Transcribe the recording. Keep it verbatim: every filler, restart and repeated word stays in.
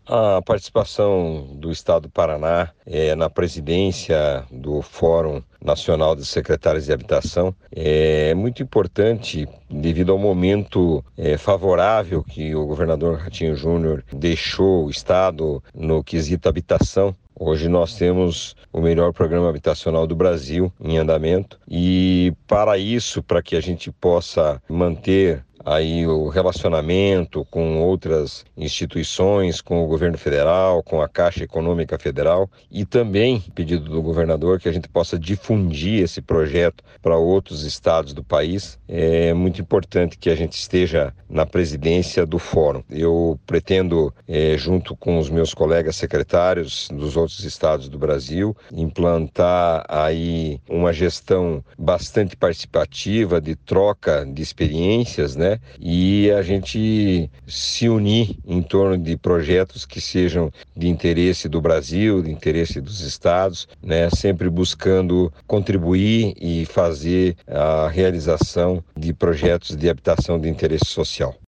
A participação do Estado do Paraná eh, na presidência do Fórum Nacional de Secretários de Habitação é muito importante devido ao momento eh, favorável que o governador Ratinho Júnior deixou o Estado no quesito habitação. Hoje nós temos o melhor programa habitacional do Brasil em andamento e para isso, para que a gente possa manter aí o relacionamento com outras instituições, com o governo federal, com a Caixa Econômica Federal e também pedido do governador que a gente possa difundir esse projeto para outros estados do país. É muito importante que a gente esteja na presidência do fórum. Eu pretendo, é, junto com os meus colegas secretários dos outros estados do Brasil, implantar aí uma gestão bastante participativa de troca de experiências, né? E a gente se unir em torno de projetos que sejam de interesse do Brasil, de interesse dos estados, né? Sempre buscando contribuir e fazer a realização de projetos de habitação de interesse social.